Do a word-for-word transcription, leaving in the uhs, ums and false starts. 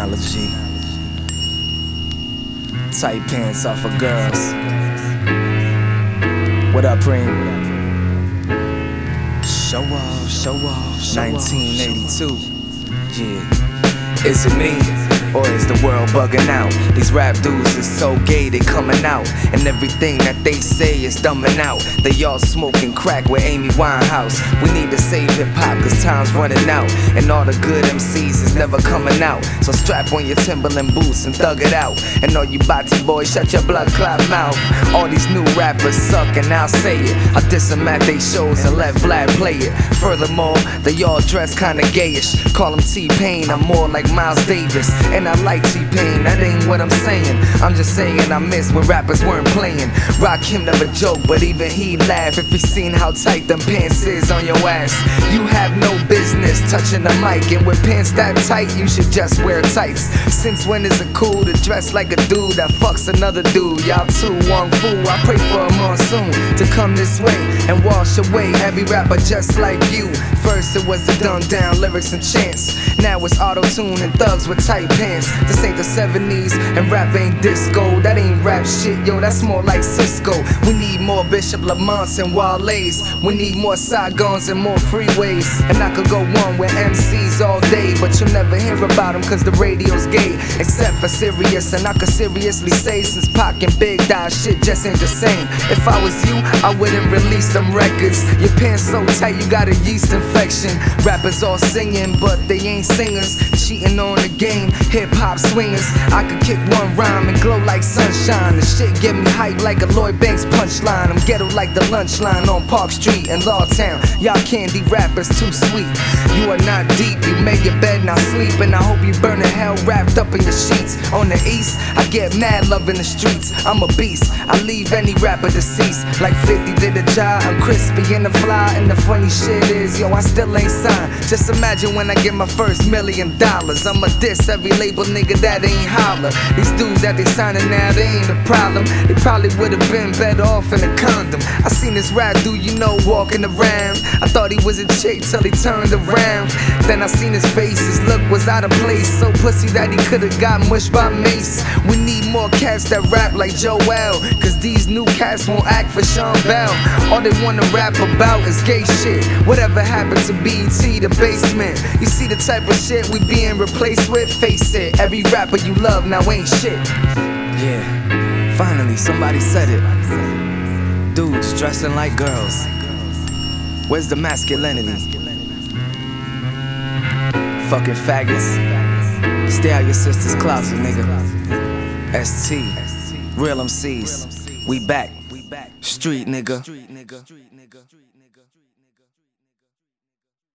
analogy. Tight pants off of girls. What up, Preem? Show off, show off, nineteen eighty-two. Yeah. Is it me? Or is the world bugging out? These rap dudes is so gay, they coming out, and everything that they say is dumbing out. They all smoking crack with Amy Winehouse. We need to save hip-hop cause time's running out, and all the good M Cs is never coming out. So strap on your Timberland boots and thug it out. And all you body boys, shut your blood clot mouth. All these new rappers suck and I'll say it. I diss them at they shows and let Vlad play it. Furthermore, they all dress kinda gayish. Call them T-Pain, I'm more like Miles Davis. And I like T-Pain, that ain't what I'm saying. I'm just saying I miss when rappers weren't playing. Rakim never joke, but even he laugh if he seen how tight them pants is on your ass. You have no business touching the mic, and with pants that tight, you should just wear tights. Since when is it cool to dress like a dude that fucks another dude? Y'all too one fool. I pray for a monsoon to come this way and wash away every rapper just like you. First it was the dumbed down lyrics and chants. Now it's auto-tune and thugs with tight pants. This ain't the seventies and rap ain't disco. That ain't rap shit, yo, that's more like Cisco. We need more Bishop Lamonts and Wale's. We need more Saigons and more freeways. And I could go on with M Cs all day, but you'll never hear about them cause the radio's gay. Except for Sirius, and I could seriously say since Pac and Big died, shit just ain't the same. If I was you, I wouldn't release them records. Your pants so tight you got a yeast infection. Rappers all singing, but they ain't singers. Cheating on the game, hip-hop swingers. I could kick one rhyme and glow like sunshine. The shit get me hype like a Lloyd Banks punchline. I'm ghetto like the lunch line on Park Street in Lawtown. Y'all candy rappers too sweet. You are not deep, you make your bed, now sleep. And I hope you burn in hell wrapped up in your sheets. On the east, I get mad love in the streets. I'm a beast, I leave any rapper deceased. Like fifty did a job, I'm crispy and the fly. And the funny shit is, yo, I still ain't signed. Just imagine when I get my first million dollars. I'ma diss every label nigga that ain't holler. These dudes that they signing now, they ain't a problem. They probably would've been better off in a condom. I seen this rap dude, you know, walking around. I thought he was a chick till he turned around. Then I seen his face, his look was out of place. So pussy that he could've got mushed by Mace. We need more cats that rap like Joel, cause these new cats won't act for Sean Bell. All they wanna rap about is gay shit. Whatever happened to B E T, the basement? You see the type of shit we being replaced with? Face it, every rapper you love now ain't shit. Yeah, finally somebody said it. Dudes dressing like girls. Where's the masculinity? Fucking faggots. Stay out your sister's closet, nigga. S T, real M Cs. We back. Street nigga.